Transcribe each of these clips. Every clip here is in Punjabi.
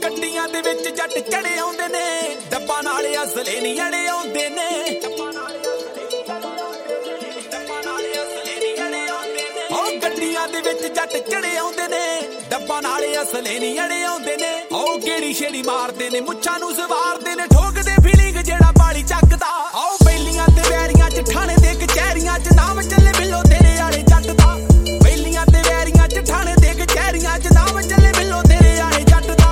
ਗੱਡੀਆਂ ਦੇ ਵਿੱਚ ਜੱਟ ਚੜੇ ਆਉਂਦੇ ਨੇ ਡੱਬਾ ਨਾਲ ਅਸਲੇ ਨਹੀਂ ਅੜੇ ਆਉਂਦੇ ਨੇ ਉਹ ਗੱਡੀਆਂ ਦੇ ਵਿੱਚ ਜੱਟ ਚੜੇ ਆਉਂਦੇ ਨੇ ਡੱਬਾ ਨਾਲ ਅਸਲੇ ਨਹੀਂ ਅੜੇ ਆਉਂਦੇ ਨੇ ਉਹ ਗੇੜੀ ਛੇੜੀ ਮਾਰਦੇ ਨੇ ਮੁੱਛਾਂ ਨੂੰ ਸਵਾਰਦੇ ਨੇ ਠੋਕਦੇ ਫੀਲਿੰਗ ਜਿਹੜਾ ਬਾਲੀ ਚੱਕਦਾ ਆਓ ਬੇਲੀਆਂ ਤੇ ਵੈਰੀਆਂ ਚ ਠਾਣੇ ਦੇ ਕਚਹਿਰੀਆਂ ਚ ਨਾਮ ਚੱਲੇ ਬਿੱਲੋ ਤੇਰੇ ਵਾਲੇ ਜੱਟ ਦਾ ਬੇਲੀਆਂ ਤੇ ਵੈਰੀਆਂ ਚ ਠਾਣੇ ਦੇ ਕਚਹਿਰੀਆਂ ਚ ਨਾਮ ਚੱਲੇ ਬਿੱਲੋ ਤੇਰੇ ਵਾਲੇ ਜੱਟ ਦਾ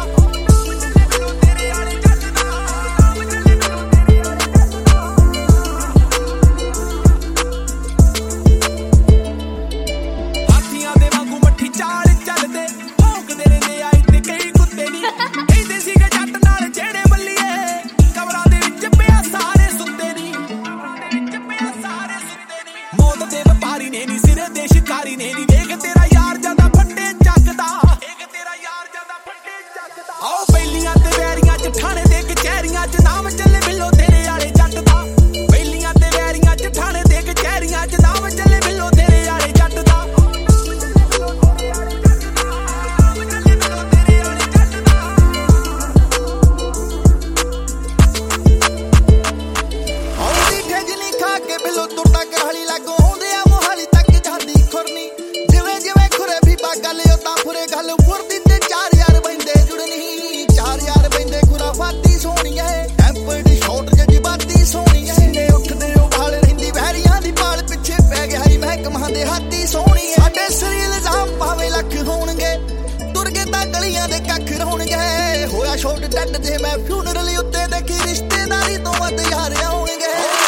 ਹਾਥੀਆਂ ਦੇ ਵਾਂਗੂ ਮੱਠੀ ਚਾਲ ਚੱਲਦੇ ਭੌਂਕਦੇ ਰਹਿੰਦੇ ਆ ਇੱਥੇ ਕਈ ਕੁੱਤੇ ਨੀ ਕਹਿੰਦੇ ਸੀਗੇ ਜੱਟ ਨਾਲ ਜਿਹੜੇ ਬੱਲੀਏ ਕਬਰਾਂ ਦੇ ਵਿੱਚ ਪਿਆ ਸਾਰੇ ਸੁੱਤੇ ਨੀ ਮੌਤ ਦੇ ਵਪਾਰੀ ਨੇ ਨੀ ਸਿਰੇ ਦੇ ਸ਼ਿਕਾਰੀ ਨੇ ਨੀ ਵੇਖ ਤੇਰਾ ਯਾਰ ਜਾਂਦਾ ਫੱਟੇ ਚੱਕਦਾ ਆਓ ਬੇਲੀਆਂ ਤੇ ਵੈਰੀਆਂ ਚ ਠਾਣੇ ਦੇ ਕਚਹਿਰੀਆਂ ਚ ਨਾਮ ਚੱਲੇ ਬਿੱਲੋ ਤੇਰੇ ਵਾਲੇ ਜੱਟ ਦਾ ਬੇਲੀਆਂ ਤੇ ਵੈਰੀਆਂ ਚ ਠਾਣੇ ਦੇ ਕਚਹਿਰੀਆਂ ਚ ਨਾਮ ਚੱਲੇ ਬਿੱਲੋ ਤੇਰੇ ਵਾਲੇ ਜੱਟ ਦਾ ਆਉਂਦੀ ਠੇਜਨੀ ਖਾ ਕੇ ਬਿੱਲੋ ਤੁਰਦਾ ਗਰਾਲੀ ਲੱਗੋ ਆਉਂਦੇ ਆ ਮੋਹਾਲੀ ਤੱਕ ਜਾਂਦੀ ਖੁਰਨੀ ਜਿਵੇਂ ਜਿਵੇਂ ਖੁਰੇ ਵੀ ਬਾ ਗੱਲ ਉਦਾਂ ਫੁਰੇ ਗੱਲ ਫੁਰਦੀ ਤੇ 4 ਯਾਰ ਬੈਂਦੇ ਜੁੜਨੀ 4 ਯਾਰ ਬੈਂਦੇ ਖੁਰਾਫਾਤੀ ਸੋਹਣੀਏ ਟੈਂਪਰ ਦੀ ਸ਼ਾਟ ਜਜ਼ਬਾਤੀ ਸੋਹਣੀਏ ਨੇ ਉੱਠਦੇ ਉਹ ਵਾਲ ਰਹਿੰਦੀ ਵਹਿਰੀਆਂ ਦੀ ਪਾਲ ਪਿੱਛੇ ਪੈ ਗਿਆ ਹੀ ਮਹਿਕਮਾਂ ਦੇ ਹਾਥੀ ਸੋਹਣੀਏ ਸਾਡੇ ਸਰੀਰ ਇਲਜ਼ਾਮ ਭਾਵੇਂ ਲੱਖ ਹੋਣਗੇ ਤੁਰ ਕੇ ਤਾਂ ਗਲੀਆਂ ਦੇ ਕੱਖ ਰੋਣਗੇ ਹੋਇਆ ਸ਼ੋਟ ਡੱਡ ਜੇ ਮੈਂ ਫਿਊਨਰਲ ਉੱਤੇ ਦੇਖੀ ਰਿਸ਼ਤੇਦਾਰੀ ਤੋਂ ਵੱਧ ਯਾਰ ਆਉਣਗੇ